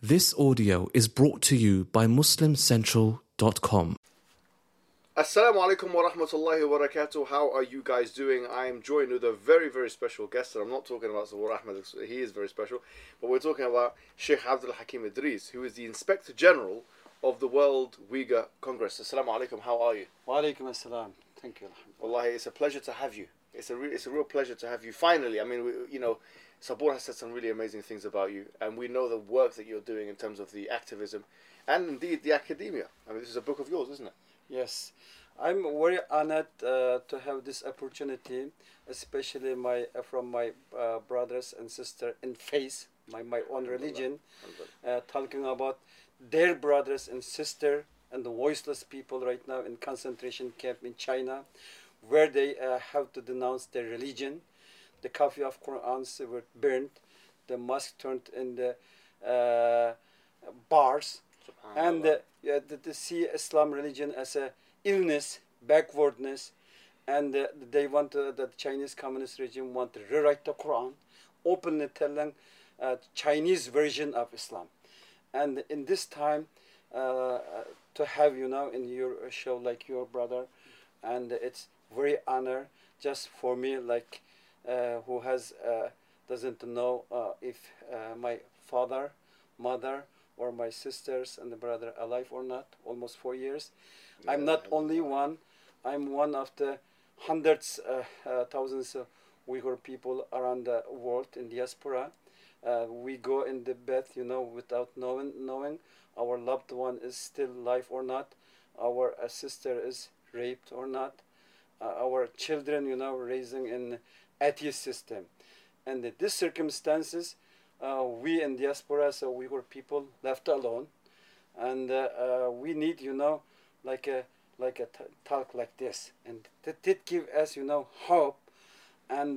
This audio is brought to you by MuslimCentral.com. Assalamu alaikum wa rahmatullahi wa barakatuh. How are you guys doing? I am joined with a very, very special guest. And I'm not talking about Sabur Ahmed, he is very special. But we're talking about Sheikh Abdul Hakim Idris, who is the Inspector General of the World Uyghur Congress. Assalamu alaikum, how are you? Wa alaikum assalam. Thank you. Wallahi, it's a pleasure to have you. It's a real pleasure to have you. Finally, I mean, Sabur has said some really amazing things about you, and we know the work that you're doing in terms of the activism and indeed the academia. I mean, this is a book of yours, isn't it? Yes, I'm very honored to have this opportunity, especially from my brothers and sisters in faith, my own religion, talking about their brothers and sisters and the voiceless people right now in concentration camp in China, where they have to denounce their religion. The copy of Qur'ans were burnt, the mosque turned in the bars, and to see Islam religion as a illness, backwardness, and they want the Chinese communist regime want to rewrite the Quran, openly telling Chinese version of Islam. And in this time, to have you now in your show like your brother, and it's very honor just for me, like who has doesn't know if my father, mother, or my sisters and the brother alive or not. Almost 4 years. Yeah, I'm not only one. I'm one of the hundreds, thousands of Uyghur people around the world in diaspora. We go in the bed, without knowing our loved one is still alive or not. Our sister is raped or not. Our children, raising in atheist system. And these circumstances, we in diaspora, so we were people left alone. And we need, like a talk like this. And that did give us, hope. And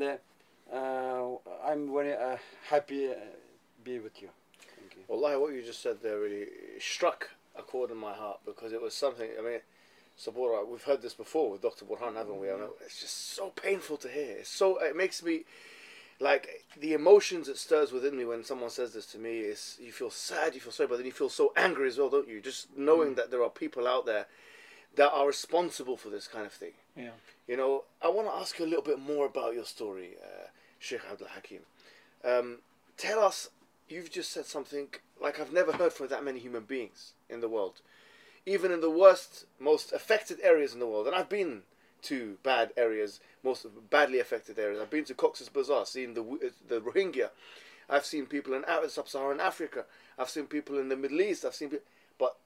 I'm very happy to be with you. Thank you. Wallahi, what you just said there really struck a chord in my heart, because it was something, Sabura, we've heard this before with Dr. Burhan, haven't we? It's just so painful to hear. It makes me, like, the emotions it stirs within me when someone says this to me is, you feel sad, you feel sorry, but then you feel so angry as well, don't you? Just knowing that there are people out there that are responsible for this kind of thing. Yeah. I want to ask you a little bit more about your story, Sheikh Abdul Hakim. Tell us, you've just said something like I've never heard from that many human beings in the world. Even in the worst, most affected areas in the world. And I've been to bad areas, most badly affected areas. I've been to Cox's Bazar, seen the Rohingya. I've seen people in sub-Saharan Africa. I've seen people in the Middle East. But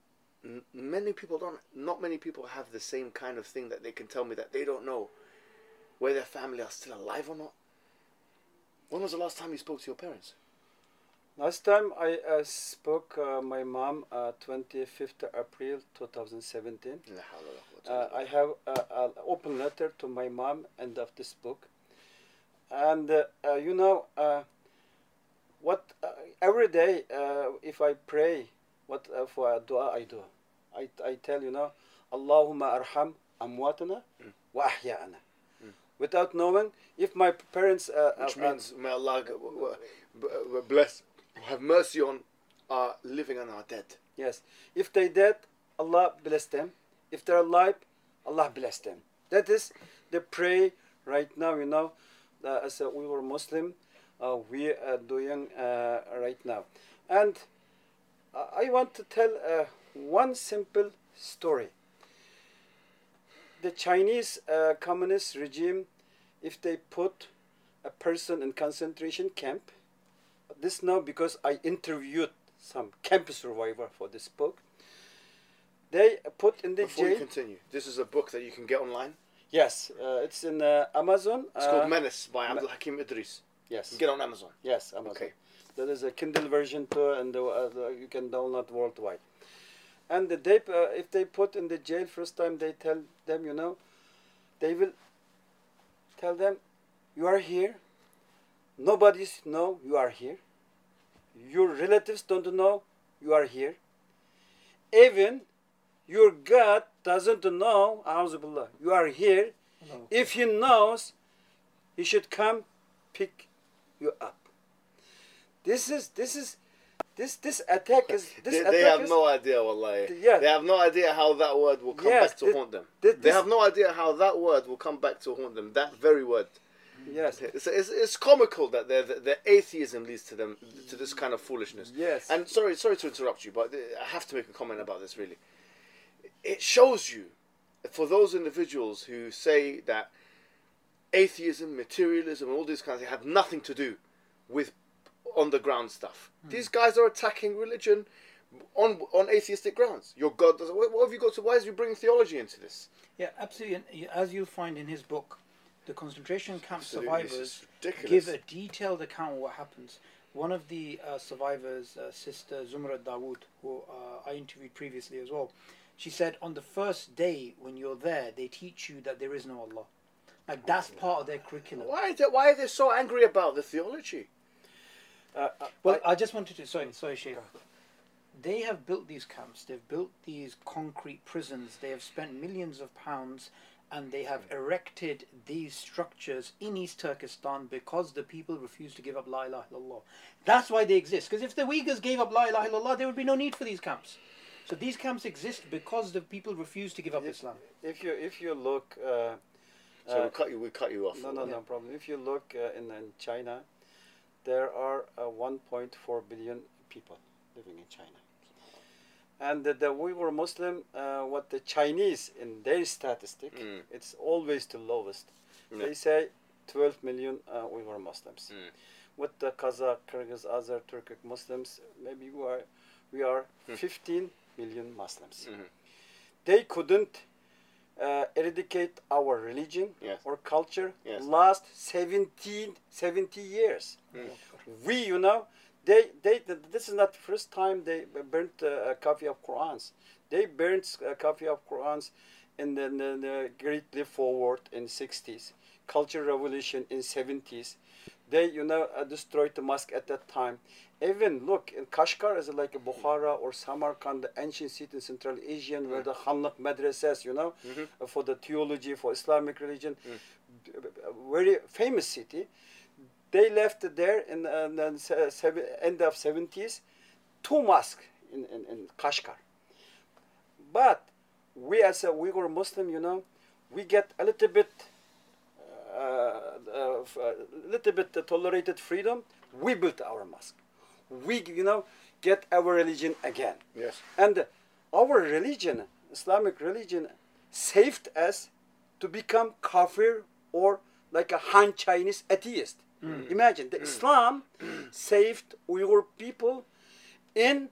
not many people have the same kind of thing that they can tell me that they don't know where their family are still alive or not. When was the last time you spoke to your parents? Last time I spoke my mom 25th April 2017. I have an open letter to my mom end of this book. And every day if I pray, what for a dua I do. I tell Allahumma arham amwatana wa ahya'ana. Without knowing if my parents which means may Allah bless, have mercy on our living and our dead. Yes. If they dead, Allah bless them. If they're alive, Allah bless them. That is the pray right now, as we were Muslim, we are doing right now. And I want to tell one simple story. The Chinese communist regime, if they put a person in concentration camp, this now because I interviewed some camp survivor for this book. They put in the Before jail. you continue, this is a book that you can get online? Yes, it's in Amazon. It's called Menace by Abdul Hakim Idris. Yes. You can get on Amazon. Yes, Amazon. Okay. There is a Kindle version too, and you can download worldwide. And if they put in the jail first time, they tell them, they will tell them, you are here. Nobody know you are here. Your relatives don't know you are here. Even your God doesn't know, A'udzubillah, you are here. Okay. If he knows, he should come pick you up. This is this attack is They have no idea, wallahi. Yeah. They have no idea how that word will come Yes, back to haunt them. this- They have no idea how that word will come back to haunt them. That very word. Yes. It's comical that their atheism leads to them to this kind of foolishness. Yes. And sorry to interrupt you, but I have to make a comment about this. Really, it shows you, for those individuals who say that atheism, materialism, and all these kinds of things have nothing to do with on the ground stuff. These guys are attacking religion on atheistic grounds. Your God doesn't. What have you got to? Why is you bringing theology into this? Yeah, absolutely. And as you'll find in his book, the concentration camp Absolutely, this survivors is ridiculous. give a detailed account of what happens. One of the survivors, Sister Zumra Dawood, who I interviewed previously as well, she said on the first day when you're there, they teach you that there is no Allah. Like that's part of their curriculum. Why are they so angry about the theology? Well, I just wanted to, sorry, Sheikh. They have built these camps, they've built these concrete prisons, they have spent millions of pounds, and they have erected these structures in East Turkestan because the people refuse to give up La ilaha illallah. That's why they exist. Because if the Uyghurs gave up La ilaha illallah, there would be no need for these camps. So these camps exist because the people refuse to give up Islam. If you look, So we cut you off. no problem. If you look in China, there are 1.4 billion people living in China, and the Uyghur Muslim, what the Chinese in their statistic, it's always the lowest. Yeah. They say 12 million Uyghur Muslims. With the Kazakh, Kyrgyz, Azar, Turkic Muslims, maybe we are 15 million Muslims. They couldn't eradicate our religion Yes. or culture Yes. last 70 years. We, this is not the first time they burnt a copy of Qurans. They burnt a copy of Qurans in the Great Leap Forward in 60s, Cultural Revolution in 70s. They, destroyed the mosque at that time. Even look, in Kashgar is like a Bukhara or Samarkand, the ancient city in Central Asia, where the Khanaq madrasas, for the theology, for Islamic religion, very famous city. They left there in the end of 70s, 2 mosques in Kashgar. But we as a Uyghur Muslim, we get a little bit tolerated freedom. We built our mosque. We, get our religion again. Yes. And our religion, Islamic religion, saved us to become kafir or like a Han Chinese atheist. Imagine, the Islam saved Uyghur people in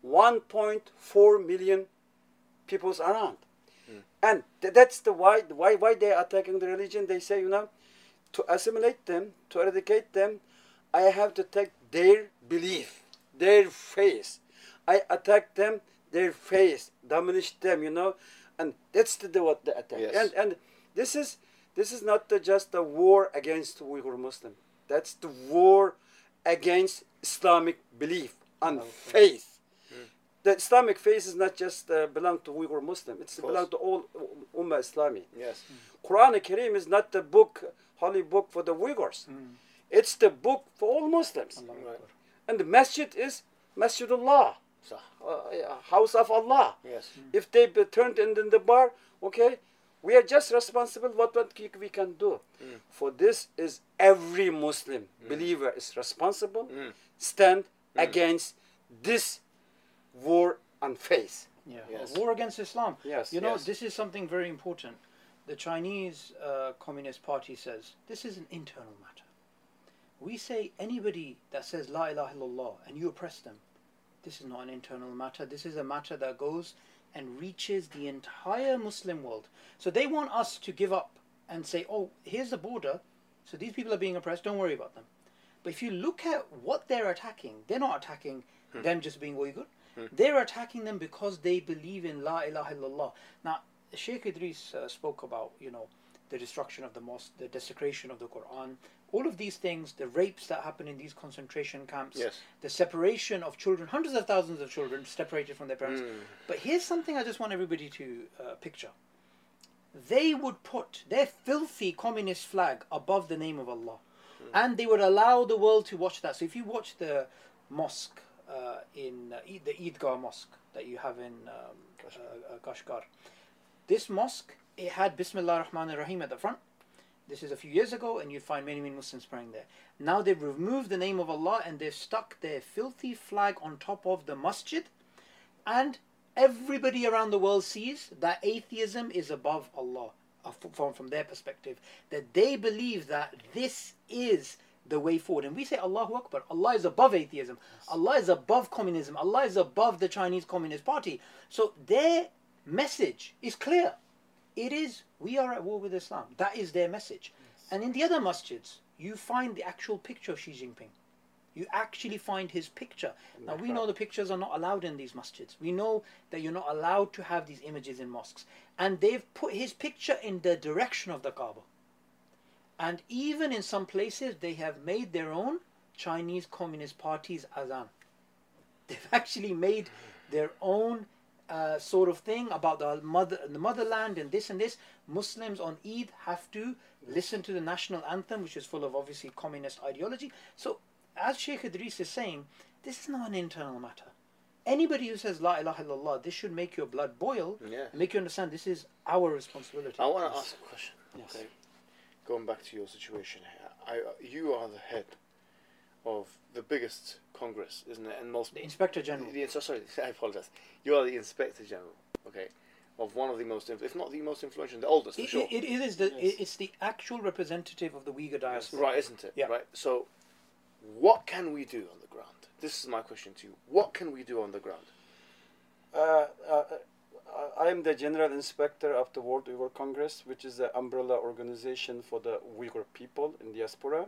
1.4 million peoples around. And that's the why they are attacking the religion. They say, to assimilate them, to eradicate them, I have to take their belief, their faith. I attack them, their faith, diminish them, and that's what the attack. Yes. And this is not just a war against Uyghur Muslim. That's the war against Islamic belief and faith. The Islamic faith is not just belong to Uyghur Muslim. It's belong to all Ummah Islami. Yes. Quran Kareem is not the book, holy book for the Uyghurs. It's the book for all Muslims. Right. And the masjid is Masjidullah, Sah. house of Allah. Yes. If they be turned in the bar, okay, we are just responsible what we can do. For this is every Muslim believer is responsible, stand against this war on faith. Yeah, Yes. war against Islam. Yes, This is something very important. The Chinese Communist Party says this is an internal matter. We say anybody that says La ilaha illallah and you oppress them, this is not an internal matter. This is a matter that goes and reaches the entire Muslim world. So they want us to give up and say, oh, here's the border, so these people are being oppressed, don't worry about them. But if you look at what they're attacking, they're not attacking them just being Uyghur. They're attacking them because they believe in La ilaha illallah. Now, Sheikh Idris spoke about, the destruction of the mosque, the desecration of the Quran, all of these things, the rapes that happen in these concentration camps, Yes. the separation of children, hundreds of thousands of children separated from their parents. But here's something I just want everybody to picture. They would put their filthy communist flag above the name of Allah. And they would allow the world to watch that. So if you watch the mosque in the Eidgah Mosque that you have in Kashgar. This mosque, it had Bismillah ar-Rahman ar-Rahim at the front. This is a few years ago, and you find many Muslims praying there. Now they've removed the name of Allah and they've stuck their filthy flag on top of the masjid, and everybody around the world sees that atheism is above Allah from their perspective, that they believe that this is the way forward. And we say Allahu Akbar. Allah is above atheism. Allah is above communism. Allah is above the Chinese Communist Party. So their message is clear. It is, we are at war with Islam. That is their message. And in the other masjids, you find the actual picture of Xi Jinping. You actually find his picture. Now we know the pictures are not allowed in these masjids. We know that you're not allowed to have these images in mosques. And they've put his picture in the direction of the Kaaba. And even in some places, they have made their own Chinese Communist Party's azan. They've actually made their own sort of thing about the motherland and this and this. Muslims on Eid have to listen to the national anthem, which is full of obviously communist ideology. So, as Sheikh Idris is saying, this is not an internal matter. Anybody who says La ilaha illallah, this should make your blood boil, make you understand this is our responsibility. I want to ask a question. Yes. Okay. Going back to your situation here, you are the head of the biggest Congress, isn't it? And most The Inspector General. Sorry, I apologize. You are the Inspector General, okay, of one of the most, if not the most influential, the oldest for sure. It's the actual representative of the Uyghur diaspora. Right, isn't it? Yeah. Right. So, what can we do on the ground? This is my question to you. What can we do on the ground? I am the General Inspector of the World Uyghur Congress, which is the umbrella organization for the Uyghur people in diaspora.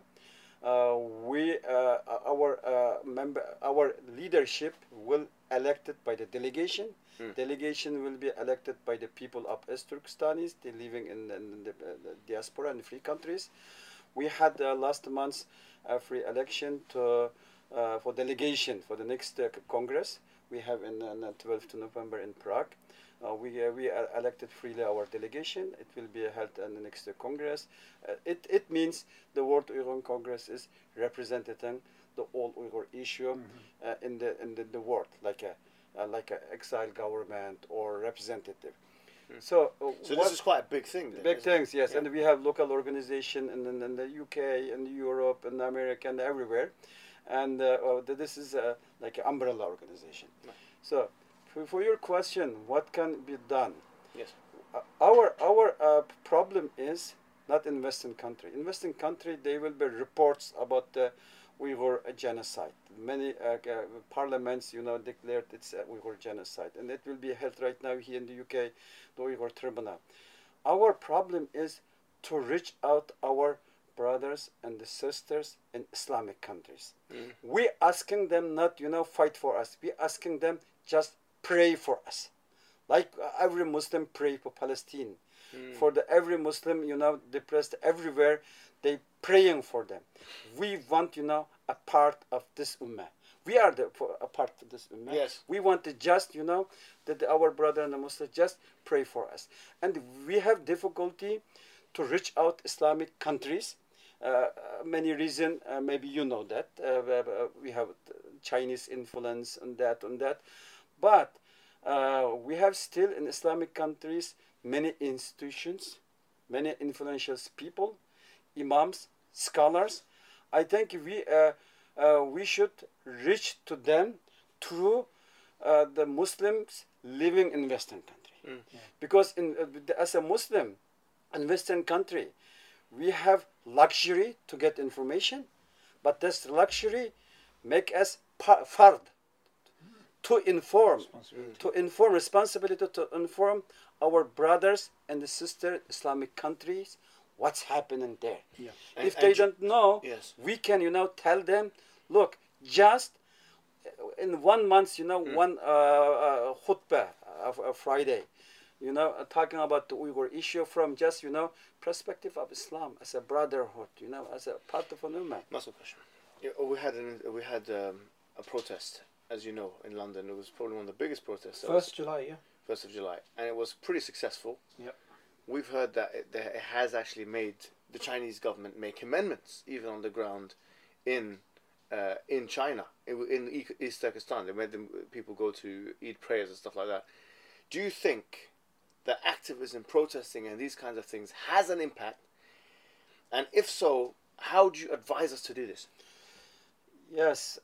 Our leadership will elected by the delegation. Delegation will be elected by the people of East Turkestanis, they living in the diaspora in free countries. We had last month a free election for delegation for the next Congress. We have in 12th November in Prague. We elected freely our delegation. It will be held in the next Congress. It means the World Uyghur Congress is representing the all Uyghur issue in the world, like a exile government or representative. So this is quite a big thing. Then, big things, yes. Yeah. And we have local organization in the UK, in Europe, in America, and everywhere. And this is like an umbrella organization. Right. So, for your question, what can be done? Yes. Our problem is not in Western country. In Western country, there will be reports about the Uyghur genocide. Many parliaments, declared it's a Uyghur genocide, and it will be held right now here in the UK, the Uyghur Tribunal. Our problem is to reach out our brothers and the sisters in Islamic countries. We asking them not, fight for us. We asking them just pray for us, like every Muslim pray for Palestine. For every Muslim, depressed everywhere, they praying for them. We want, a part of this ummah. We are a part of this ummah. Yes. We want to just, that our brother and the Muslims just pray for us. And we have difficulty to reach out Islamic countries. Many reasons, maybe you know that. We have Chinese influence on that. But we have still in Islamic countries many institutions, many influential people, imams, scholars. I think we should reach to them through the Muslims living in Western country. Because as a Muslim in Western country, we have luxury to get information, but this luxury make us fard to inform, responsibility to inform our brothers and the sister Islamic countries what's happening there. Yeah. If they don't know, yes, we can, tell them, look, just in 1 month, one khutbah of Friday, talking about the Uyghur issue from just, perspective of Islam as a brotherhood, as a part of an ummah. That's a question. Yeah, we had a protest, as you know, in London. It was probably one of the biggest protests. 1st July, yeah. 1st of July, and it was pretty successful. Yep. We've heard that it has actually made the Chinese government make amendments, even on the ground in in China, in East Turkestan. They made them people go to Eid prayers and stuff like that. Do you think that activism, protesting, and these kinds of things has an impact? And if so, how do you advise us to do this? Yes,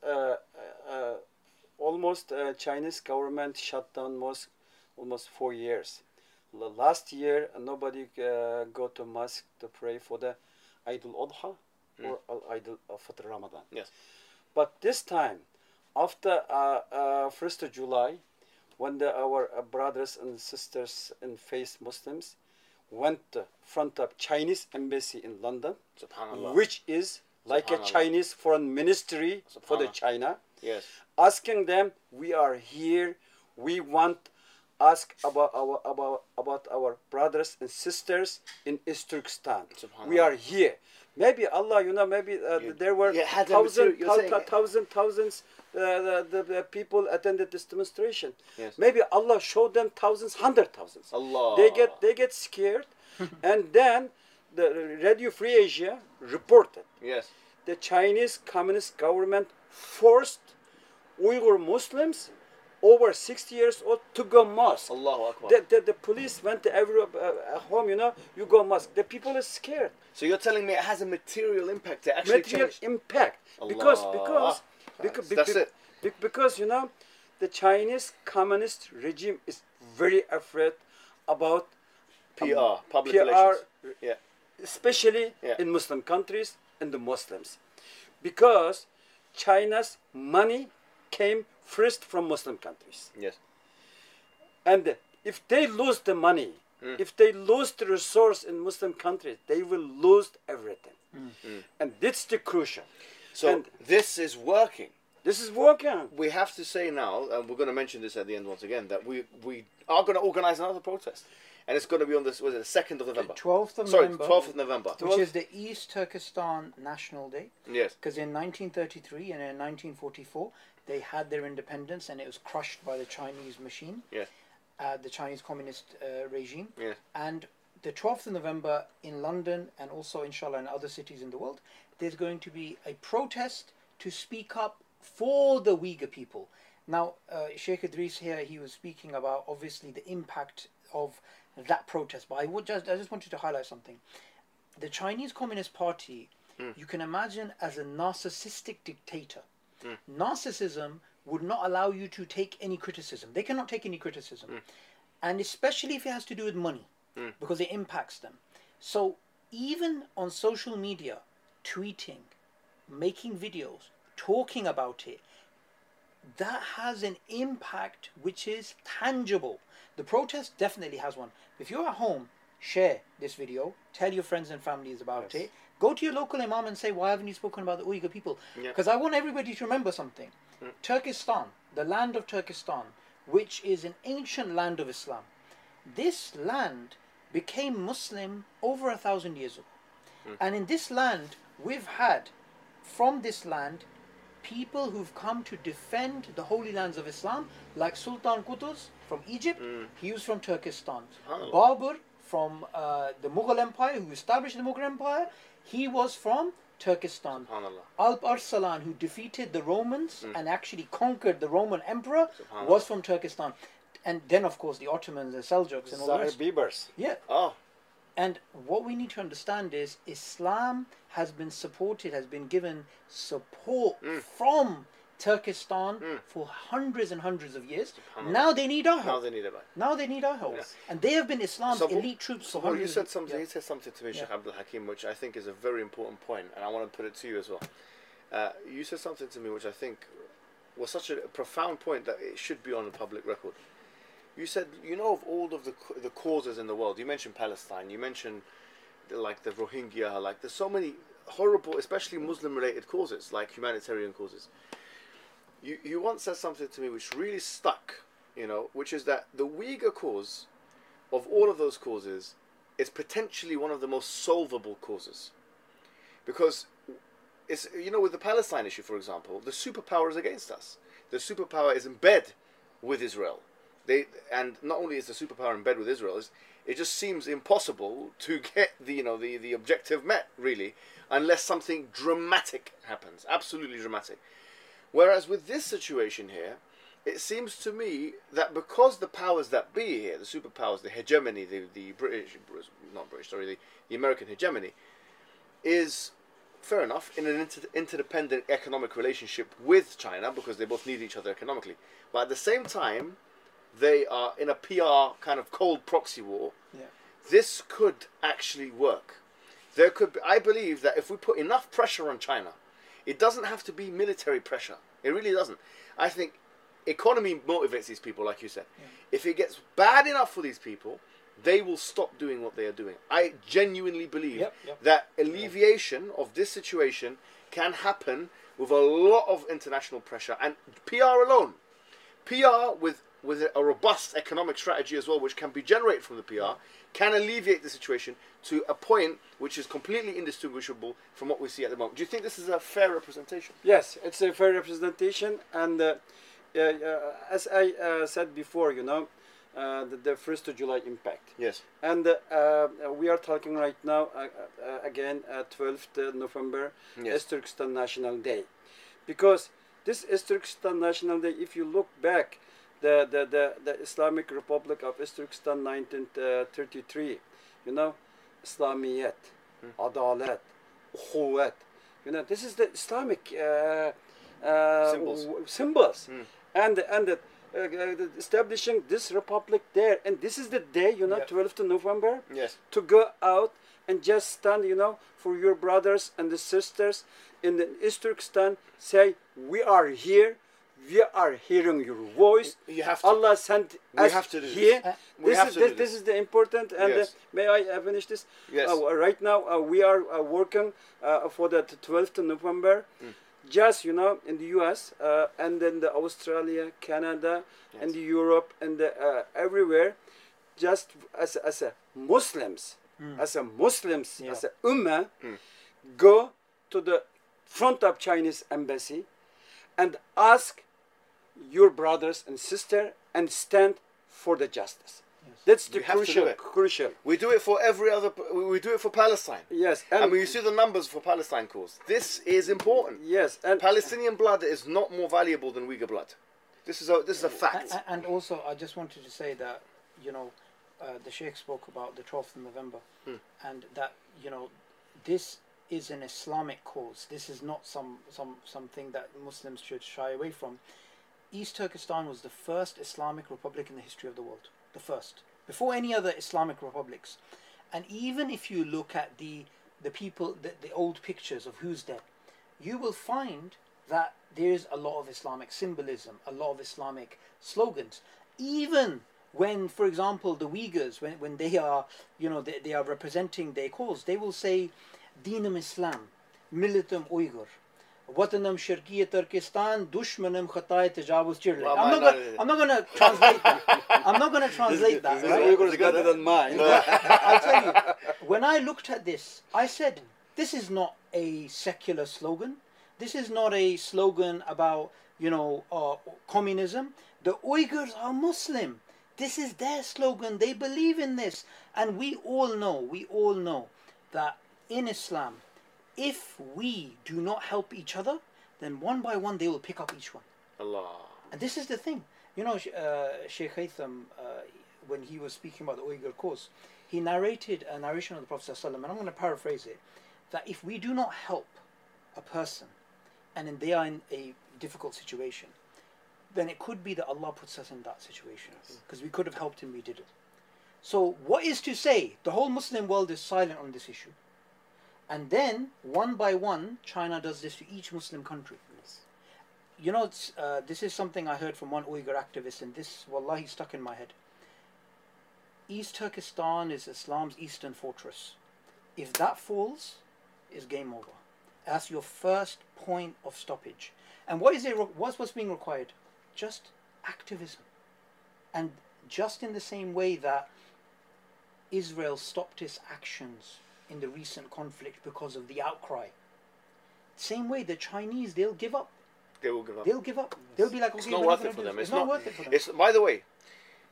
almost Chinese government shut down almost 4 years. Last year, nobody go to mosque to pray for the Eid al-Adha or Eid al-Fitr Ramadan. Yes. But this time, after 1st of July, when our brothers and sisters and faith Muslims went to front of Chinese embassy in London, Subhanallah. which is like a Subhanallah. Chinese foreign ministry for the Subhanallah. China, Yes. asking them, we are here, we want ask about our brothers and sisters in East Turkestan. We are here. Maybe Allah, maybe there were had a material- thousands the people attended this demonstration. Yes. Maybe Allah showed them thousands, 100,000s. Allah. They get scared, and then the Radio Free Asia reported Yes. the Chinese Communist government forced Uyghur Muslims over 60 years old to go mosque. Allahu Akbar. The police went to every home, you go mosque. The people are scared. So you're telling me it has a material impact to actually Material change? impact. Allah. That's it. Because the Chinese Communist regime is very afraid about PR, public PR, relations. Yeah. especially Yeah. in Muslim countries and the Muslims, because China's money came first from Muslim countries, Yes. and if they lose the money, if they lose the resource in Muslim countries, they will lose everything, and that's the crucial. So And this is working. this is working. We have to say now, and we're going to mention this at the end once again, that we are going to organise another protest, and it's going to be on this. Was it the 2nd of November? 12th of Sorry, November. 12th of November. Which is the East Turkestan National Day. Yes. Because in 1933 and in 1944, they had their independence and it was crushed by the Chinese machine, Yes. the Chinese communist regime. Yes. And the 12th of November in London and also, inshallah, in other cities in the world, there's going to be a protest to speak up for the Uyghur people. Now, Sheikh Idris here, he was speaking about, obviously, the impact of that protest. But I just wanted to highlight something. The Chinese Communist Party, you can imagine as a narcissistic dictator. Narcissism would not allow you to take any criticism. They cannot take any criticism. And especially if it has to do with money, because it impacts them. So even on social media, tweeting, making videos, talking about it, that has an impact which is tangible. The protest definitely has one. If you're at home, share this video, tell your friends and families about it. Go to your local imam and say, why haven't you spoken about the Uyghur people? Because I want everybody to remember something. Turkestan, the land of Turkestan, which is an ancient land of Islam, this land became Muslim over 1,000 years ago. And in this land, we've had, from this land, people who've come to defend the holy lands of Islam, like Sultan Qutuz from Egypt, he was from Turkestan. Babur from the Mughal Empire, who established the Mughal Empire, he was from Turkestan. Alp Arslan, who defeated the Romans and actually conquered the Roman emperor, was from Turkestan. And then, of course, the Ottomans, the Seljuks, and all the Zahir rest. Bibers. Yeah. Oh. And what we need to understand is Islam has been supported, has been given support from Turkestan for hundreds and hundreds of years. Now they need our Now help. they need it back. Now they need our help. And they have been Islam's So, elite troops for So you hundreds said of something. yeah. You said something to me, Sheikh Abdul Hakim, which I think is a very important point, and I want to put it to you as well. You said something to me which I think was such a profound point that it should be on the public record. You said, of all of the causes in the world, you mentioned Palestine, you mentioned the Rohingya, there's so many horrible, especially Muslim-related causes, like humanitarian causes. You once said something to me which really stuck, which is that the Uyghur cause, of all of those causes, is potentially one of the most solvable causes. Because, it's with the Palestine issue, for example, the superpower is against us. The superpower is in bed with Israel. And not only is the superpower in bed with Israel, it just seems impossible to get the objective met, really, unless something dramatic happens, absolutely dramatic. Whereas with this situation here, it seems to me that because the powers that be here, the superpowers, the hegemony, the American hegemony, is fair enough in an interdependent economic relationship with China, because they both need each other economically. But at the same time, they are in a PR kind of cold proxy war. Yeah. This could actually work. There could be, I believe that if we put enough pressure on China, it doesn't have to be military pressure. It really doesn't. I think economy motivates these people, like you said. Yeah. If it gets bad enough for these people, they will stop doing what they are doing. I genuinely believe that alleviation of this situation can happen with a lot of international pressure and PR alone. PR with a robust economic strategy as well, which can be generated from the PR, can alleviate the situation to a point which is completely indistinguishable from what we see at the moment. Do you think this is a fair representation? Yes, it's a fair representation, and as I said before, the 1st of July impact. Yes. And we are talking right now, again, 12th November, Yes. East Turkestan National Day. Because this East Turkestan National Day, if you look back, the Islamic Republic of East Turkestan 1933, Islamiyet, Adalet, Ukhuwat, this is the Islamic symbols. And establishing this republic there, and this is the day, 12th of November, Yes. to go out and just stand, for your brothers and the sisters in the East Turkestan, say, we are here, we are hearing your voice. You have to. Allah sent We us have to do here. this. We have to do This is the important, and Yes. may I finish this? Yes. Right now, we are working for the 12th of November. Just in the U.S. And then the Australia, Canada, and the Europe, and everywhere, just as a Muslims, as a ummah, go to the front of Chinese embassy and ask your brothers and sister and stand for the justice. That's the We have to do it. crucial. We do it for every other. We do it for Palestine. Yes, And when you see the numbers for Palestine cause, this is important. yes, and Palestinian blood is not more valuable than Uyghur blood. This is a fact. And also, I just wanted to say that, the Sheikh spoke about the 12th of November, and that, this is an Islamic cause. This is not something that Muslims should shy away from. East Turkestan was the first Islamic republic in the history of the world. The first. Before any other Islamic republics. And even if you look at the people, the old pictures of who's dead, you will find that there's a lot of Islamic symbolism, a lot of Islamic slogans. Even when, for example, the Uyghurs, when they are, they are representing their cause, they will say, Dinam Islam, Militum Uyghur, Watanam Shirkiya Turkestan, Dushmanam Khatay Tajawuz Chirle. I'm not going to translate that. I'm not going to translate that. this Right? Uyghur is better than mine. I'll tell you, when I looked at this, I said, this is not a secular slogan. This is not a slogan about, communism. The Uyghurs are Muslim. This is their slogan. They believe in this. And we all know that in Islam, if we do not help each other, then one by one they will pick up each one. Allah. And this is the thing. Sheikh Haytham, when he was speaking about the Uyghur cause, he narrated a narration of the Prophet ﷺ, and I'm going to paraphrase it, that if we do not help a person, and then they are in a difficult situation, then it could be that Allah puts us in that situation. Because we could have helped him, we didn't. So what is to say? The whole Muslim world is silent on this issue. And then, one by one, China does this to each Muslim country. This is something I heard from one Uyghur activist, and this, wallahi, stuck in my head. East Turkestan is Islam's eastern fortress. If that falls, it's game over. That's your first point of stoppage. And what's being required? Just activism. And just in the same way that Israel stopped its actions in the recent conflict because of the outcry, same way the Chinese, they'll give up. They will give up. They'll give up. They'll be like, okay, It's not we're worth gonna it for do them. this. It's not worth it for them. It's, by the way,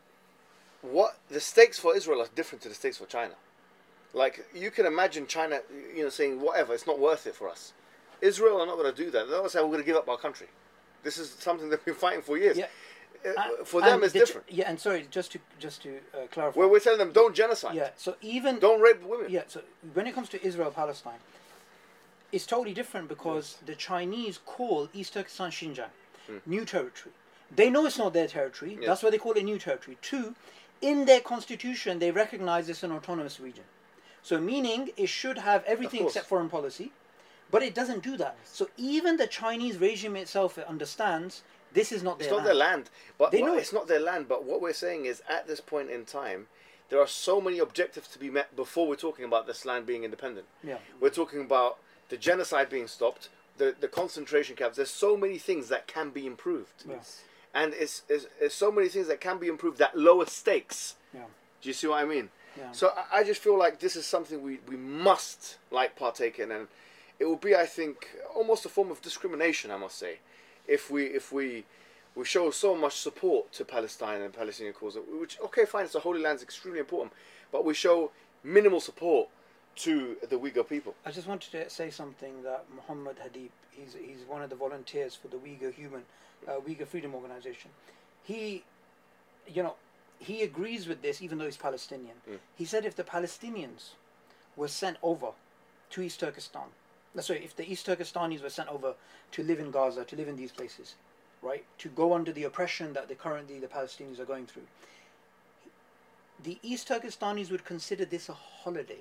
what the stakes for Israel are different to the stakes for China. Like, you can imagine China, saying, whatever, it's not worth it for us. Israel are not going to do that. They're not saying we're going to give up our country. This is something they've been fighting for years. Yeah. For them, it's different. Yeah, and sorry, just to clarify. Where we're telling them, don't genocide. Yeah, so even Don't rape women. Yeah, so when it comes to Israel-Palestine, it's totally different because the Chinese call East Turkestan Xinjiang new territory. They know it's not their territory. Yes. That's why they call it new territory. Two, in their constitution, they recognize it's an autonomous region. So meaning it should have everything except foreign policy, but it doesn't do that. So even the Chinese regime itself understands this is not their It's not land. their land. But They know it's not their land. But what we're saying is, at this point in time, there are so many objectives to be met before we're talking about this land being independent. Yeah. We're talking about the genocide being stopped, the concentration camps. There's so many things that can be improved. Yes. And it's so many things that can be improved at lower stakes. Yeah. Do you see what I mean? Yeah. So I just feel like this is something we must partake in, and it will be, I think, almost a form of discrimination, I must say, if we show so much support to Palestine and Palestinian cause, which, okay, fine, it's a holy land, it's extremely important, but we show minimal support to the Uyghur people. I just wanted to say something that Muhammad Hadib, he's one of the volunteers for the Uyghur Freedom Organization. He agrees with this, even though he's Palestinian. He said if the Palestinians were sent over to East Turkestan, if the East Turkestanis were sent over to live in Gaza, to live in these places, right, to go under the oppression that the Palestinians are going through, the East Turkestanis would consider this a holiday.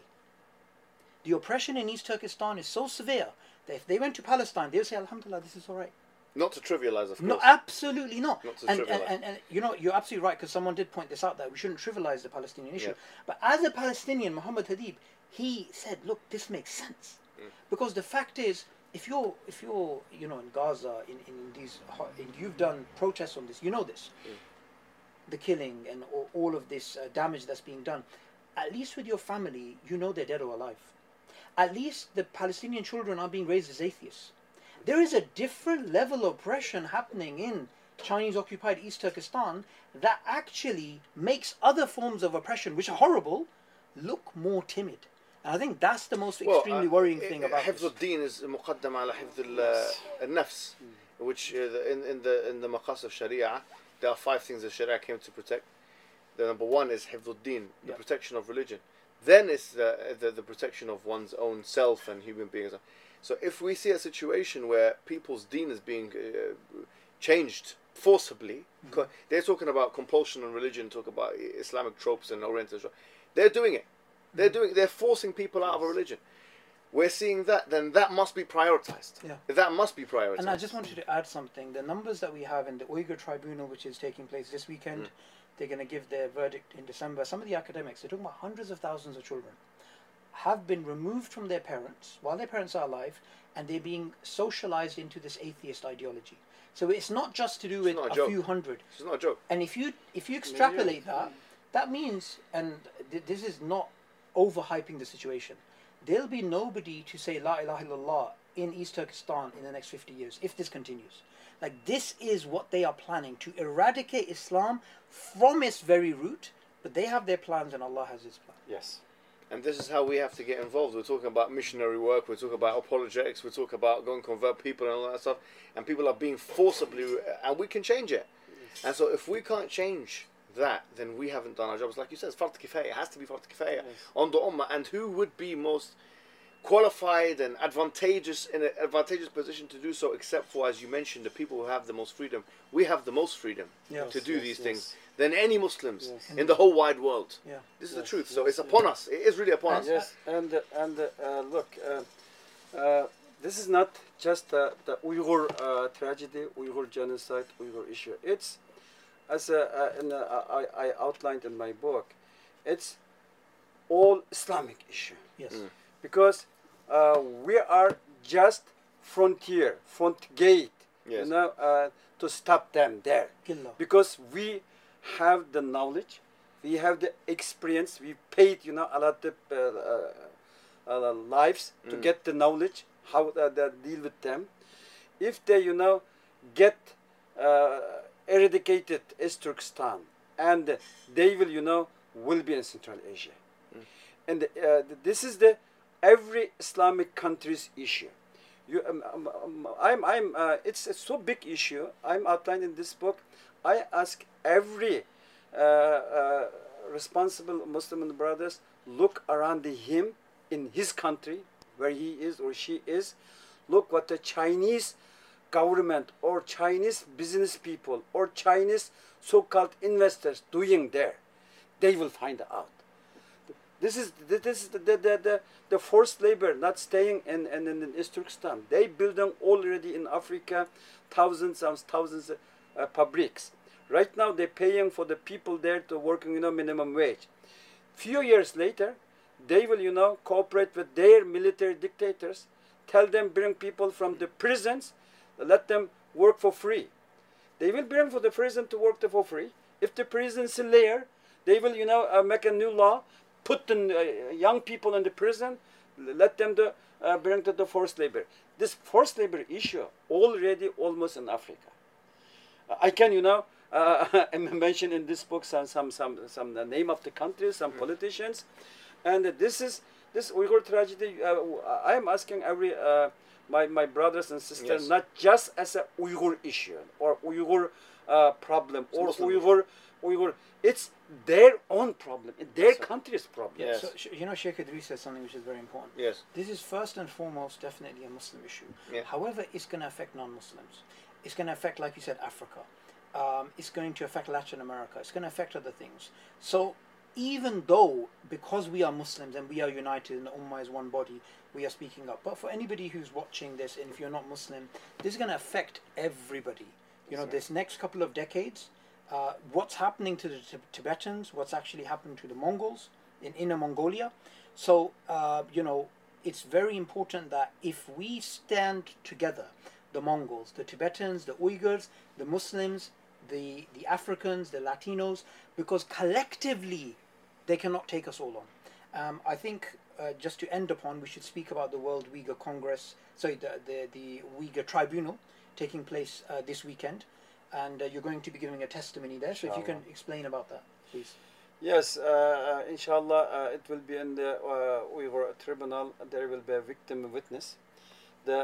The oppression in East Turkestan is so severe that if they went to Palestine, they would say, Alhamdulillah, this is all right. Not to trivialize, of course. No, absolutely not. Not to And trivialize. you're absolutely right, because someone did point this out, that we shouldn't trivialize the Palestinian issue. Yeah. But as a Palestinian, Muhammad Hadib, he said, look, this makes sense. Because the fact is, if you're in Gaza, you've done protests on this, you know this, the killing and all of this damage that's being done, at least with your family, you know they're dead or alive. At least the Palestinian children are being raised as atheists. There is a different level of oppression happening in Chinese-occupied East Turkestan that actually makes other forms of oppression, which are horrible, look more timid. And I think that's the most extremely worrying thing about حفظ this. الدين is مقدم على حفظ النفس, which in the maqas of Sharia, there are 5 things that Sharia came to protect. The number 1 is حفظ الدين, the protection of religion. Then it's the protection of one's own self and human beings. So if we see a situation where people's deen is being changed forcibly, they're talking about compulsion on religion, talk about Islamic tropes and Orientalism. They're doing it. They're forcing people out of a religion. We're seeing that, then that must be prioritized. Yeah. That must be prioritized. And I just wanted to add something. The numbers that we have in the Uyghur Tribunal, which is taking place this weekend, they're going to give their verdict in December. Some of the academics, they're talking about hundreds of thousands of children, have been removed from their parents while their parents are alive, and they're being socialized into this atheist ideology. So it's not just to do with not a a joke. few hundred. It's not a joke. And if you extrapolate that, that means, and this is not overhyping the situation, there'll be nobody to say La ilaha illallah in East Turkestan in the next 50 years, if this continues. Like, this is what they are planning, to eradicate Islam from its very root, but they have their plans and Allah has his plan. Yes. And this is how we have to get involved. We're talking about missionary work, we're talking about apologetics, we're talking about going to convert people and all that stuff. And people are being forcibly, and we can change it. And so if we can't change that, then we haven't done our jobs. Like you said, it's fard kifaya. It has to be fard kifaya on the ummah. And who would be most qualified and advantageous in an advantageous position to do so, except for, as you mentioned, the people who have the most freedom. We have the most freedom to do these things than any Muslims in the whole wide world. Yeah. This is the truth. So it's upon us. It is really upon us. Yes, and look, this is not just the Uyghur tragedy, Uyghur genocide, Uyghur issue. It's, as I outlined in my book, it's all Islamic issue. Yes. Because we are just front gate, Yes. to stop them there. Killah. Because we have the knowledge, we have the experience, we paid, a lot of lives to get the knowledge, how they deal with them. If they, get eradicated East Turkestan and they will be in Central Asia. And this is the every Islamic country's issue. It's a so big issue. I'm outlined in this book. I ask every responsible Muslim brothers, look around him in his country, where he is or she is. Look what the Chinese government or Chinese business people or Chinese so-called investors doing there. They will find out. This is the forced labor not staying in East Turkestan. They building already in Africa thousands of fabrics. Right now they're paying for the people there to working minimum wage. Few years later, they will cooperate with their military dictators, tell them bring people from the prisons, let them work for free. They will bring for the prison to work for free. If the prison's there, they will make a new law, put the young people in the prison, let them bring to the forced labor. This forced labor issue already almost in Africa. I can mention in this book some the name of the countries, some politicians, and this Uyghur tragedy. I am asking every my brothers and sisters, Yes. not just as a Uyghur issue or Uyghur problem or Muslim Uyghur. It's their own problem, their So- country's problem. Yes. So, Sheikh Idris says something which is very important. Yes. This is first and foremost definitely a Muslim issue. Yeah. However, it's going to affect non-Muslims. It's going to affect, like you said, Africa. It's going to affect Latin America. It's going to affect other things. So even though, because we are Muslims and we are united and the Ummah is one body, we are speaking up. But for anybody who's watching this, and if you're not Muslim, this is going to affect everybody. This next couple of decades, what's happening to the Tibetans, what's actually happened to the Mongols in Inner Mongolia. So, it's very important that if we stand together, the Mongols, the Tibetans, the Uyghurs, the Muslims, the Africans, the Latinos, because collectively they cannot take us all on. I think just to end upon, we should speak about the World Uyghur Congress, the Uyghur Tribunal taking place this weekend, and you're going to be giving a testimony there. So if you can explain about that, please. Yes, inshallah, it will be in the Uyghur tribunal. There will be a victim witness. The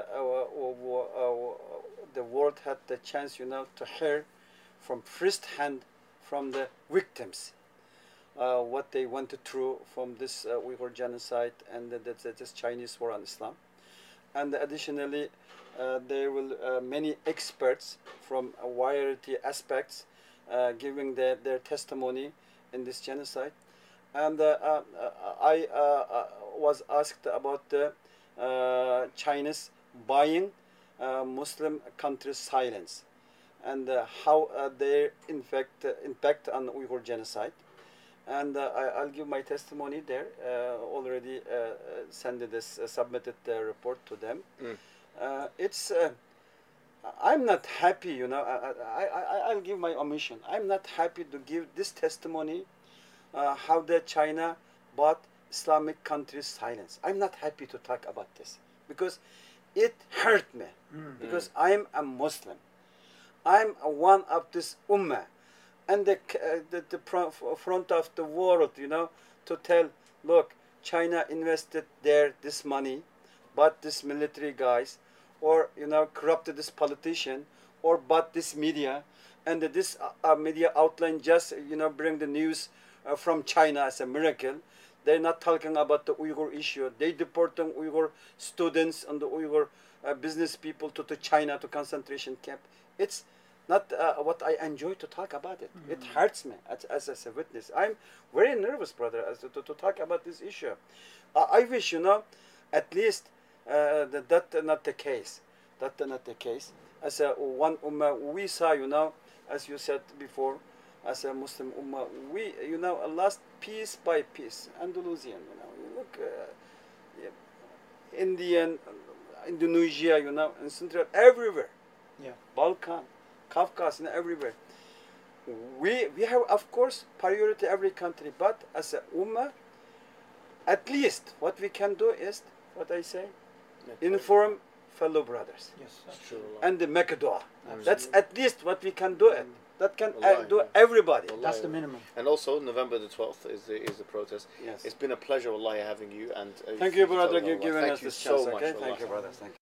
world had the chance, to hear from first hand from the victims what they went through from this Uyghur genocide and this Chinese war on Islam. And additionally, there will many experts from a variety aspects giving their testimony in this genocide. And I was asked about the Chinese buying Muslim countries' silence and how they impact on Uyghur genocide. And I'll give my testimony there. Already submitted the report to them. It's I'm not happy, I'll give my omission. I'm not happy to give this testimony how the China bought Islamic countries' silence. I'm not happy to talk about this because it hurt me. Because I'm a Muslim. I'm one of this ummah. And the front of the world, to tell, look, China invested there this money, bought this military guys, or corrupted this politician, or bought this media, and this media outline just bring the news from China as a miracle. They're not talking about the Uyghur issue. They deporting Uyghur students and the Uyghur business people to China to concentration camp. It's not what I enjoy to talk about it. It hurts me as a witness. I'm very nervous, brother, to talk about this issue. I wish, at least that's not the case. That's not the case. As a one ummah, we saw, as you said before, as a Muslim ummah, we, lost piece by piece. Andalusian, you look, Indian, Indonesia, and Central, everywhere. Yeah. Balkan, Caucasus, everywhere. We have, of course, priority every country, but as a ummah, at least what we can do is, what I say, inform fellow brothers. Yes. It's true. And the make a dua. Absolutely. That's at least what we can do it. That can Wallahi, do yeah. everybody. Wallahi. That's the minimum. And also, November the 12th is the protest. Yes. It's been a pleasure, wallahi, having you. And Thank you, brother, Wallahi. giving Thank us you this so chance. much, Okay, thank wallahi. you, brothers. Thank you.